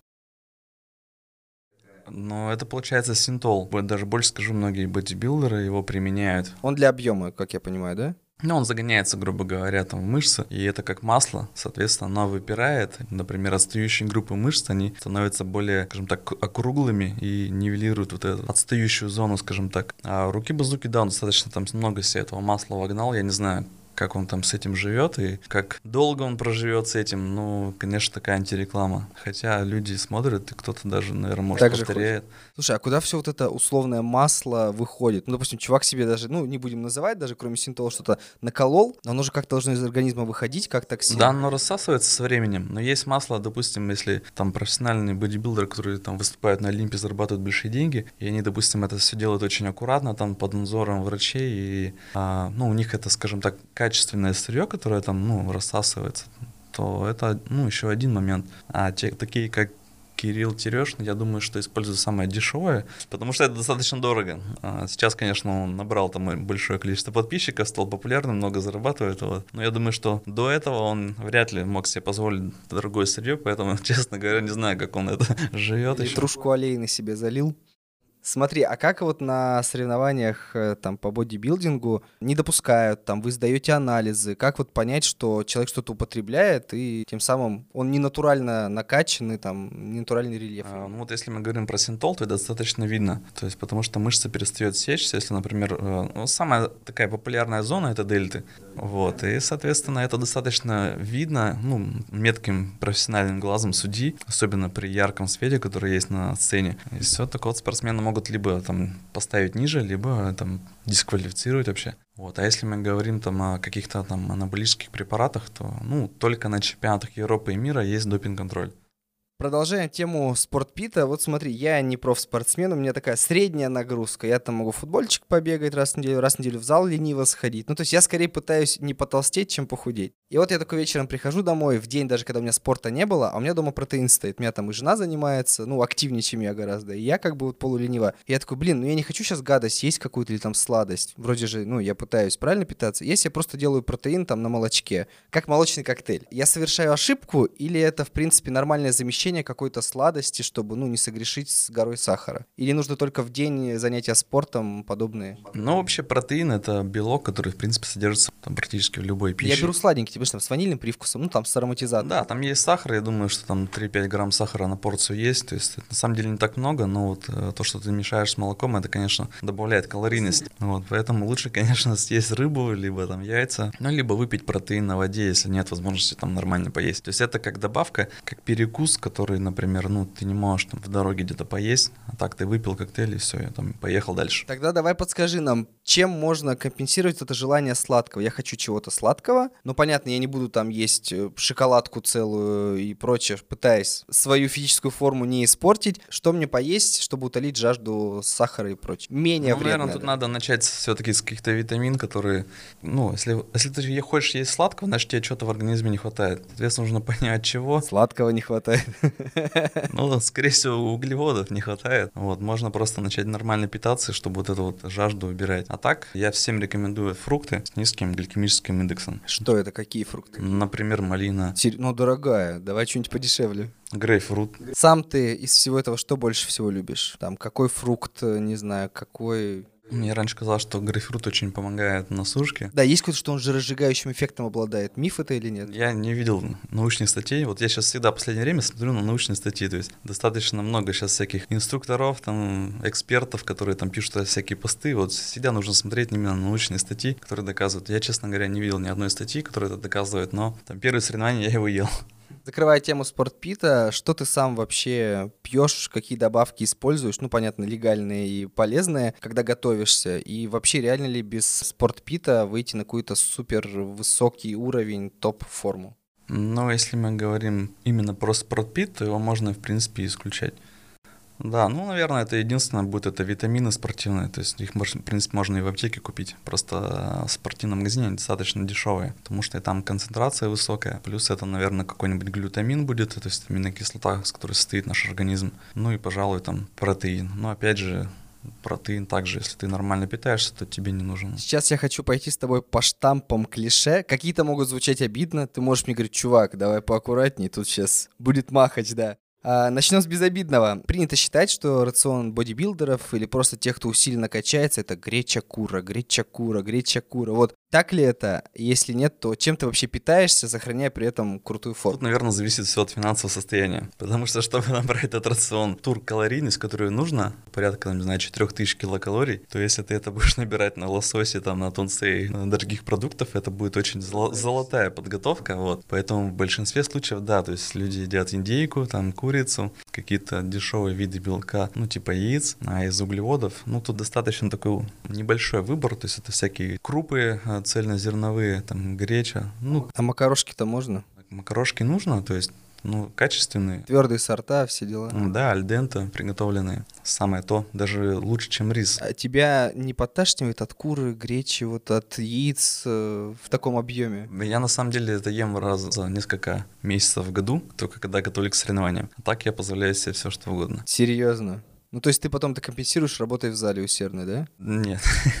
Но это получается синтол. Даже больше скажу, многие бодибилдеры его применяют. Он для объема, как я понимаю, да? Он загоняется, грубо говоря, там в мышцы, и это как масло, соответственно, оно выпирает. Например, отстающие группы мышц, они становятся более, скажем так, округлыми и нивелируют вот эту отстающую зону, скажем так. А Руки-Базуки, да, он достаточно там много себе этого масла вогнал, я не знаю, как он там с этим живет и как долго он проживет с этим. Конечно, такая антиреклама. Хотя люди смотрят, и кто-то даже, наверное, может, так повторяет. Слушай, а куда все вот это условное масло выходит? Допустим, чувак себе даже, не будем называть, даже кроме синтола что-то наколол, но оно же как-то должно из организма выходить, как токсин. Да, оно рассасывается со временем. Но есть масло, допустим, если там профессиональные бодибилдеры, которые там выступают на Олимпе, зарабатывают большие деньги, и они, допустим, это все делают очень аккуратно, там под надзором врачей, и у них это, скажем так, качественное сырье, которое там, рассасывается, то это, еще один момент. А такие, как Кирилл Терешин, я думаю, что используют самое дешевое, потому что это достаточно дорого. Сейчас, конечно, он набрал там большое количество подписчиков, стал популярным, много зарабатывает. Но я думаю, что до этого он вряд ли мог себе позволить дорогое сырье, поэтому, честно говоря, не знаю, как он это живет. Литрушку олейны себе залил. Смотри, а как вот на соревнованиях там по бодибилдингу не допускают, там вы сдаете анализы, как вот понять, что человек что-то употребляет и тем самым он не натурально накачанный, там, не натуральный рельеф? Если мы говорим про синтол, то это достаточно видно, то есть потому что мышца перестает сечься, если, например, самая такая популярная зона — это дельты, и, соответственно, это достаточно видно, метким профессиональным глазом судьи, особенно при ярком свете, который есть на сцене, и все, так вот спортсмены могут либо там поставить ниже, либо там дисквалифицировать вообще. А если мы говорим там о каких-то там анаболических препаратах, то только на чемпионатах Европы и мира есть допинг-контроль. Продолжаем тему спортпита. Вот смотри, я не профспортсмен, у меня такая средняя нагрузка. Я там могу футбольчик побегать раз в неделю в зал лениво сходить. Ну, то есть я скорее пытаюсь не потолстеть, чем похудеть. И вот я такой вечером прихожу домой, в день даже, когда у меня спорта не было, а у меня дома протеин стоит. У меня там и жена занимается, ну, активнее, чем я гораздо. И я как бы вот полулениво. И я такой, ну я не хочу сейчас гадость есть какую-то или там сладость. Вроде же, ну, я пытаюсь правильно питаться. Если я просто делаю протеин там на молочке, как молочный коктейль. Я совершаю ошибку или это, в принципе, нормальное замещение какой-то сладости, чтобы, ну, не согрешить с горой сахара? Или нужно только в день занятия спортом подобные? Ну, вообще протеин — это белок, который, в принципе, содержится там практически в любой пище. Я беру сладенький, тебе что, там с ванильным привкусом, ну, там с ароматизатором. Да, там есть сахар, я думаю, что там 3-5 грамм сахара на порцию есть, то есть это на самом деле не так много, но вот то, что ты мешаешь с молоком, это, конечно, добавляет калорийность. Вот, поэтому лучше, конечно, съесть рыбу, либо там яйца, ну, либо выпить протеин на воде, если нет возможности там нормально поесть. То есть это как добавка, как перекус, который, например, ну, ты не можешь там в дороге где-то поесть, а так ты выпил коктейль и все, я там поехал дальше. Тогда давай подскажи нам, чем можно компенсировать это желание сладкого? Я хочу чего-то сладкого, но понятно, я не буду там есть шоколадку целую и прочее, пытаясь свою физическую форму не испортить. Что мне поесть, чтобы утолить жажду сахара и прочее? Менее вредно. Наверное, тут надо начать все-таки с каких-то витамин, которые, ну, если ты хочешь есть сладкого, значит, тебе что-то в организме не хватает. Соответственно, нужно понять, чего. Сладкого не хватает. Ну, скорее всего, углеводов не хватает. Вот, можно просто начать нормально питаться, чтобы вот эту вот жажду убирать. А так, я всем рекомендую фрукты с низким гликемическим индексом. Что это? Какие фрукты? Например, малина. Ну, дорогая, давай что-нибудь подешевле. Грейпфрут. Сам ты из всего этого что больше всего любишь? Там, какой фрукт, не знаю, какой... Мне раньше казалось, что грейпфрут очень помогает на сушке. Да, есть какой-то, что он жиросжигающим эффектом обладает. Миф это или нет? Я не видел научных статей. Вот я сейчас всегда в последнее время смотрю на научные статьи. То есть достаточно много сейчас всяких инструкторов, там, экспертов, которые там пишут всякие посты. Вот всегда нужно смотреть именно на научные статьи, которые доказывают. Я, честно говоря, не видел ни одной статьи, которая это доказывает, но там первые соревнования я его ел. Закрывая тему спортпита, что ты сам вообще пьешь, какие добавки используешь? Ну, понятно, легальные и полезные, когда готовишься. И вообще, реально ли без спортпита выйти на какой-то супер высокий уровень, топ-форму? Но если мы говорим именно про спортпит, то его можно, в принципе, исключать. Да, ну, наверное, это единственное будет, это витамины спортивные, то есть их, в принципе, можно и в аптеке купить, просто в спортивном магазине они достаточно дешевые, потому что там концентрация высокая, плюс это, наверное, какой-нибудь глютамин будет, то есть аминокислота, с которой состоит наш организм, ну и, пожалуй, там протеин, но опять же, протеин также, если ты нормально питаешься, то тебе не нужен. Сейчас я хочу пойти с тобой по штампам клише. Какие-то могут звучать обидно. Ты можешь мне говорить, чувак, давай поаккуратней, тут сейчас будет махач, да. Начнем с безобидного. Принято считать, что рацион бодибилдеров или просто тех, кто усиленно качается, это греча-кура, греча-кура, греча-кура. Вот так ли это? Если нет, то чем ты вообще питаешься, сохраняя при этом крутую форму? Тут, наверное, зависит все от финансового состояния. Потому что, чтобы набрать этот рацион, калорийность, которую нужно, порядка, не знаю, 4000 килокалорий, то если ты это будешь набирать на лососе, там, на тунце и на других продуктах, это будет очень золотая подготовка, вот. Поэтому в большинстве случаев, да, то есть люди едят индейку, там, курицу, какие-то дешевые виды белка, ну, типа яиц, а из углеводов, ну, тут достаточно такой небольшой выбор, то есть это всякие крупы, цельнозерновые, там, греча, ну. А макарошки-то можно? Макарошки нужно, то есть, ну, качественные. Твердые сорта, все дела. Да, альденте приготовленные. Самое то, даже лучше, чем рис. А тебя не подташнивает от куры, гречи, вот от яиц в таком объеме? Я на самом деле это ем раз за несколько месяцев в году, только когда готовлю к соревнованиям. А так я позволяю себе все, что угодно. Серьезно? Ну, то есть ты потом компенсируешь, работая в зале усердно, да? Нет.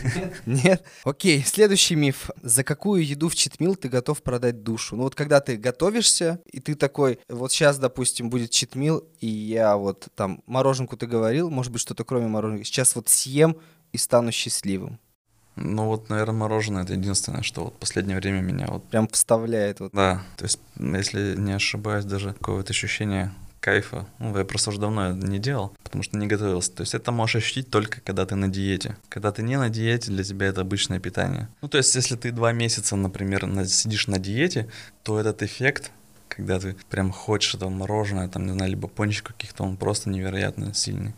Нет? Окей, следующий миф. За какую еду в читмил ты готов продать душу? Ну вот когда ты готовишься, и ты такой, вот сейчас, допустим, будет читмил, и я вот там, мороженку ты говорил, может быть, что-то кроме мороженки, сейчас вот съем и стану счастливым. Ну вот, наверное, мороженое — это единственное, что вот в последнее время меня вот... Прям вставляет вот. Да, то есть, если не ошибаюсь, даже какое-то ощущение кайфа. Ну, я просто уже давно это не делал, потому что не готовился. То есть это можешь ощутить только когда ты на диете. Когда ты не на диете, для тебя это обычное питание. Ну, то есть если ты 2 месяца, например, сидишь на диете, то этот эффект, когда ты прям хочешь этого мороженое, там, не знаю, либо пончиков каких-то, он просто невероятно сильный.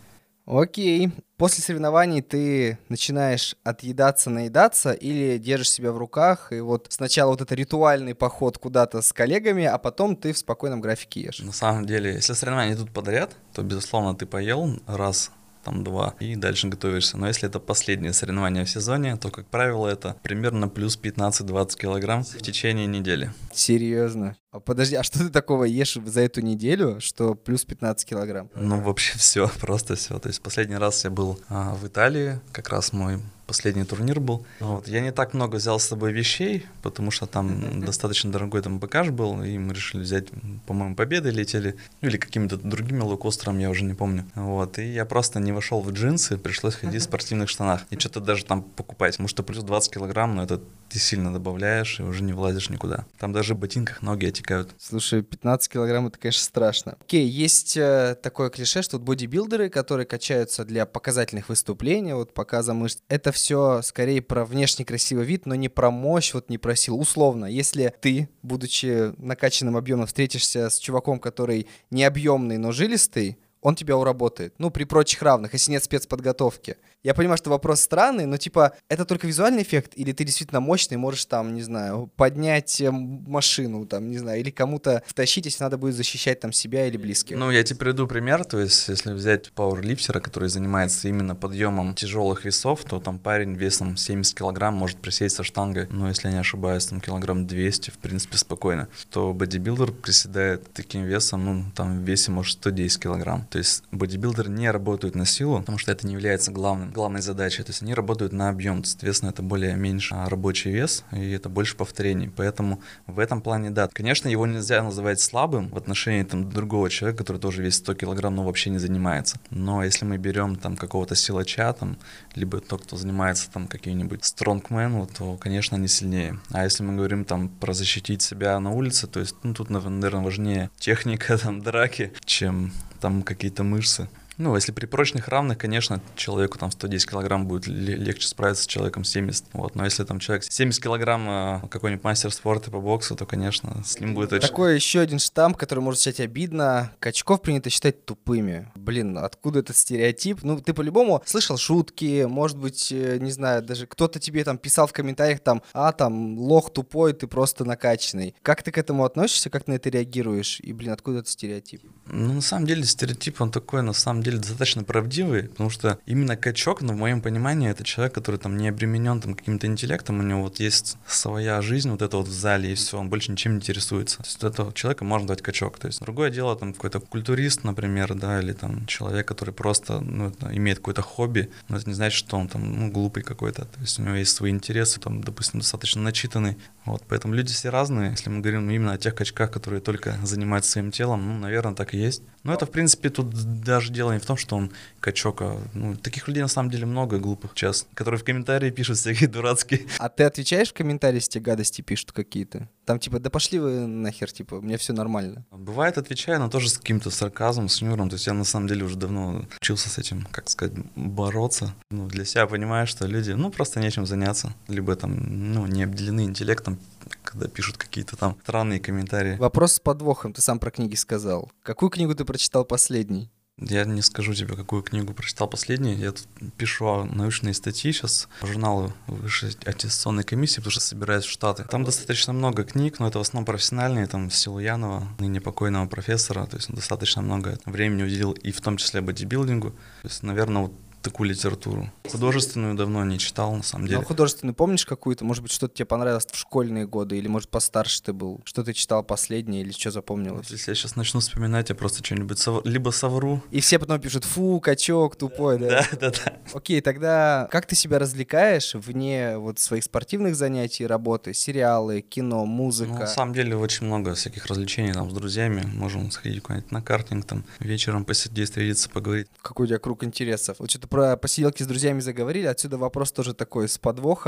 Окей. После соревнований ты начинаешь отъедаться, наедаться или держишь себя в руках, и вот сначала вот это ритуальный поход куда-то с коллегами, а потом ты в спокойном графике ешь? На самом деле, если соревнования идут подряд, то, безусловно, ты поел раз, там два, и дальше готовишься. Но если это последнее соревнование в сезоне, то, как правило, это примерно плюс 15-20 килограмм в течение недели. Серьезно? А подожди, а что ты такого ешь за эту неделю, что плюс 15 килограмм? Ну, вообще все, просто все. То есть последний раз я был в Италии, как раз мой последний турнир был. Вот. Я не так много взял с собой вещей, потому что там достаточно дорогой там багаж был, и мы решили взять, по-моему, Победы летели, ну, или какими-то другими лоукостерами, я уже не помню. Вот. И я просто не вошел в джинсы, пришлось ходить в спортивных штанах. И что-то даже там покупать, потому что плюс 20 килограмм, но это ты сильно добавляешь и уже не влазишь никуда. Там даже в ботинках ноги отекают. Слушай, 15 килограмм — это, конечно, страшно. Окей, есть такое клише, что вот бодибилдеры, которые качаются для показательных выступлений, вот показа мышц, это все скорее про внешне красивый вид, но не про мощь, вот не про силу. Условно, если ты, будучи накачанным объемом, встретишься с чуваком, который не объемный, но жилистый, он тебя уработает. Ну, при прочих равных, если нет спецподготовки. Я понимаю, что вопрос странный, но типа, это только визуальный эффект, или ты действительно мощный, можешь там, не знаю, поднять машину, там, не знаю, или кому-то втащить, если надо будет защищать там себя или близких. Ну, я тебе приведу пример, то есть, если взять пауэрлифтера, который занимается именно подъемом тяжелых весов, то там парень весом 70 килограмм может присесть со штангой, ну, если я не ошибаюсь, там килограмм 200, в принципе, спокойно. То бодибилдер приседает таким весом, ну, там в весе может 110 килограмм. То есть бодибилдеры не работают на силу, потому что это не является главной задачей. То есть они работают на объем, соответственно, это более меньше рабочий вес, и это больше повторений. Поэтому в этом плане, да, конечно, его нельзя называть слабым в отношении там другого человека, который тоже весит 100 килограмм, но вообще не занимается. Но если мы берем там какого-то силача, там, либо тот, кто занимается там каким-нибудь стронгменом, то, конечно, они сильнее. А если мы говорим там про защитить себя на улице, то есть, ну, тут, наверное, важнее техника там драки, чем там какие-то мышцы. Ну, если при прочных равных, конечно, человеку там 110 килограмм будет легче справиться с человеком 70. Вот. Но если там человек 70 килограмм, какой-нибудь мастер спорта по боксу, то, конечно, с ним будет очень... Такой еще один штамп, который может звучать обидно. Качков принято считать тупыми. Блин, откуда этот стереотип? Ну, ты по-любому слышал шутки, может быть, не знаю, даже кто-то тебе там писал в комментариях там, там, лох тупой, ты просто накачанный. Как ты к этому относишься, как на это реагируешь? И, блин, откуда этот стереотип? Ну, на самом деле, стереотип, он такой, на самом деле, достаточно правдивый, потому что именно качок, ну, в моем понимании, это человек, который там не обременен там каким-то интеллектом, у него вот есть своя жизнь, вот это вот в зале, и все, он больше ничем не интересуется. То есть этого человека можно дать качок. То есть другое дело, там, какой-то культурист, например, да, или там человек, который просто, ну, имеет какое-то хобби, но это не значит, что он там, ну, глупый какой-то. То есть у него есть свои интересы, там, допустим, достаточно начитанный. Вот, поэтому люди все разные. Если мы говорим именно о тех качках, которые только занимаются своим телом, ну, наверное, так и есть. Но это, в принципе, тут даже дело не в том, что он качок, ну, таких людей на самом деле много глупых сейчас, которые в комментарии пишут всякие дурацкие. А ты отвечаешь в комментариях, если тебе гадости пишут какие-то? Там типа, да пошли вы нахер, типа, мне все нормально. Бывает, отвечаю, но тоже с каким-то сарказмом, с юмором. То есть я на самом деле уже давно учился с этим, как сказать, бороться. Ну, для себя понимаю, что люди, ну, просто нечем заняться. Либо там, ну, не обделены интеллектом, когда пишут какие-то там странные комментарии. Вопрос с подвохом, ты сам про книги сказал. Какую книгу ты прочитал последней? Я не скажу тебе, какую книгу прочитал последнюю. Я тут пишу научные статьи сейчас по журналу Высшей аттестационной комиссии, потому что собираюсь в Штаты. Там достаточно много книг, но это в основном профессиональные, там Силуянова, ныне покойного профессора. То есть он достаточно много времени уделил и в том числе бодибилдингу. То есть, наверное, вот такую литературу. Художественную давно не читал, на самом деле. Ну, художественную помнишь какую-то? Может быть, что-то тебе понравилось в школьные годы? Или, может, постарше ты был? Что ты читал последнее или что запомнилось? Если я сейчас начну вспоминать, я просто что-нибудь либо совру. И все потом пишут: фу, качок, тупой, да? Да. Окей, тогда как ты себя развлекаешь вне вот своих спортивных занятий, работы, сериалы, кино, музыка? Ну, на самом деле очень много всяких развлечений там с друзьями. Можем сходить куда-нибудь на картинг, там вечером посидеть, встретиться, поговорить. Какой у тебя круг интересов? Вот что-то про посиделки с друзьями заговорили, отсюда вопрос тоже такой с подвохом.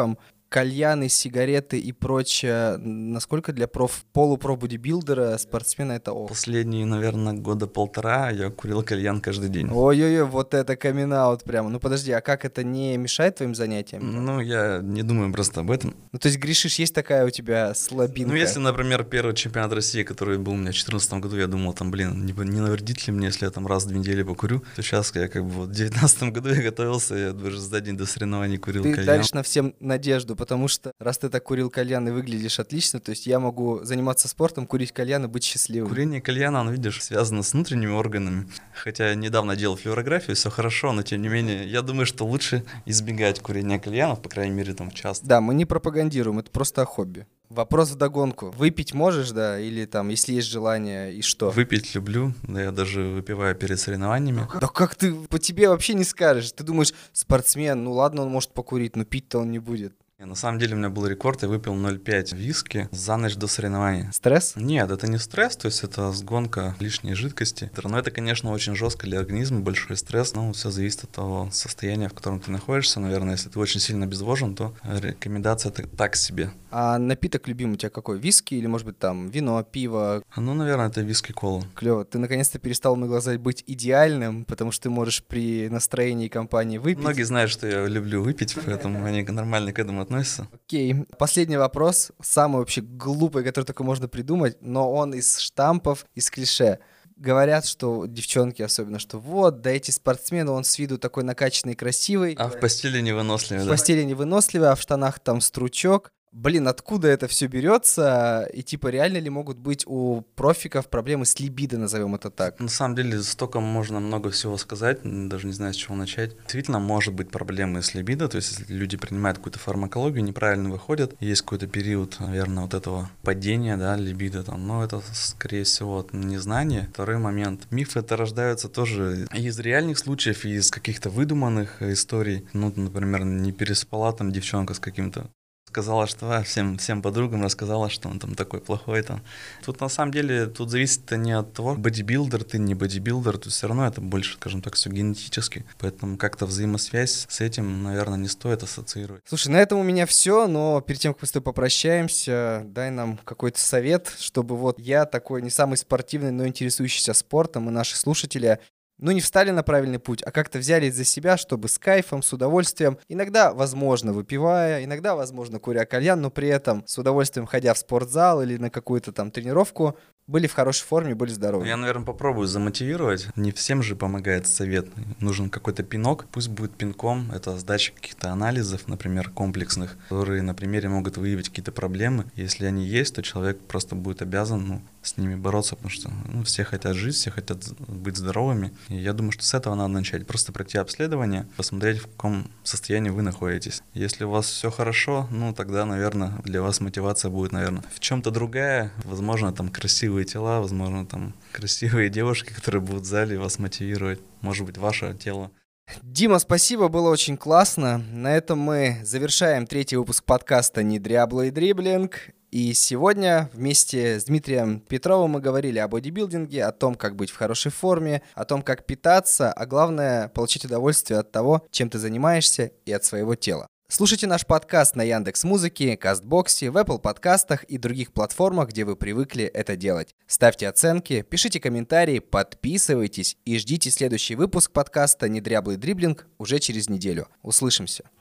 кальяны, сигареты и прочее, насколько для полупро-бодибилдера, спортсмена это ок? Последние, наверное, года полтора я курил кальян каждый день. Ой-ой-ой, вот это камин-аут прямо. Ну подожди, а как это не мешает твоим занятиям? Ну, я не думаю просто об этом. Ну то есть грешишь, есть такая у тебя слабинка? Ну, если, например, первый чемпионат России, который был у меня в 2014 году, я думал, там, блин, не навредит ли мне, если я там раз в 2 недели покурю, то сейчас я как бы вот в 2019 году я готовился, я даже за день до соревнований курил Ты кальян. даришь на всем надежду, потому что раз ты так курил кальян и выглядишь отлично, то есть я могу заниматься спортом, курить кальян и быть счастливым. Курение кальяна, оно, видишь, связано с внутренними органами. Хотя я недавно делал флюорографию, все хорошо, но тем не менее, я думаю, что лучше избегать курения кальянов, по крайней мере, там часто. Да, мы не пропагандируем, это просто хобби. Вопрос вдогонку. Выпить можешь, да? Или там, если есть желание, и что? Выпить люблю, да, я даже выпиваю перед соревнованиями. Да как ты по тебе вообще не скажешь? Ты думаешь, спортсмен, ну ладно, он может покурить, но пить-то он не будет. На самом деле у меня был рекорд, я выпил 0,5 виски за ночь до соревнований. Стресс? Нет, это не стресс, то есть это сгонка лишней жидкости. Но это, конечно, очень жестко для организма, большой стресс, но все зависит от того состояния, в котором ты находишься. Наверное, если ты очень сильно обезвожен, то рекомендация так себе. А напиток любимый у тебя какой? Виски или, может быть, там вино, пиво? Ну, наверное, это виски-кола. Клево. Ты наконец-то перестал на глаза быть идеальным, потому что ты можешь при настроении компании выпить. Многие знают, что я люблю выпить, поэтому они нормально к этому относятся. Окей. Последний вопрос, самый вообще глупый, который только можно придумать, но он из штампов, из клише. Говорят, что девчонки особенно, что вот, да эти спортсмены, он с виду такой накачанный, красивый. А в постели невыносливый, В да? постели невыносливый, а в штанах там стручок. Блин, откуда это все берется? И типа реально ли могут быть у профиков проблемы с либидо, назовем это так? На самом деле, столько можно много всего сказать, даже не знаю, с чего начать. Действительно, может быть проблемы с либидо, то есть если люди принимают какую-то фармакологию, неправильно выходят, есть какой-то период, наверное, вот этого падения, да, либидо там, но это, скорее всего, от незнания. Второй момент. Мифы это рождаются тоже из реальных случаев, и из каких-то выдуманных историй. Ну, например, не переспала там девчонка с каким-то, сказала, что всем подругам рассказала, что он там такой плохой там. Тут на самом деле, тут зависит не от того, бодибилдер ты, не бодибилдер, тут все равно это больше, скажем так, все генетически. Поэтому как-то взаимосвязь с этим, наверное, не стоит ассоциировать. Слушай, на этом у меня все, но перед тем, как мы с тобой попрощаемся, дай нам какой-то совет, чтобы вот я такой не самый спортивный, но интересующийся спортом, и наши слушатели не встали на правильный путь, а как-то взялись за себя, чтобы с кайфом, с удовольствием, иногда, возможно, выпивая, иногда, возможно, куря кальян, но при этом с удовольствием ходя в спортзал или на какую-то там тренировку, были в хорошей форме, были здоровы. Я, наверное, попробую замотивировать. Не всем же помогает совет. Нужен какой-то пинок. Пусть будет пинком. Это сдача каких-то анализов, например, комплексных, которые на примере могут выявить какие-то проблемы. Если они есть, то человек просто будет обязан с ними бороться, потому что все хотят жить, все хотят быть здоровыми. И я думаю, что с этого надо начать. Просто пройти обследование, посмотреть, в каком состоянии вы находитесь. Если у вас все хорошо, тогда, наверное, для вас мотивация будет, наверное, в чем-то другая. Возможно, там красивые тела, возможно, там красивые девушки, которые будут в зале вас мотивировать. Может быть, ваше тело. Дима, спасибо, было очень классно. На этом мы завершаем 3-й выпуск подкаста «Недряблый дриблинг». И сегодня вместе с Дмитрием Петровым мы говорили о бодибилдинге, о том, как быть в хорошей форме, о том, как питаться, а главное, получить удовольствие от того, чем ты занимаешься, и от своего тела. Слушайте наш подкаст на Яндекс.Музыке, Кастбоксе, в Apple подкастах и других платформах, где вы привыкли это делать. Ставьте оценки, пишите комментарии, подписывайтесь и ждите следующий выпуск подкаста «Недряблый дриблинг» уже через неделю. Услышимся!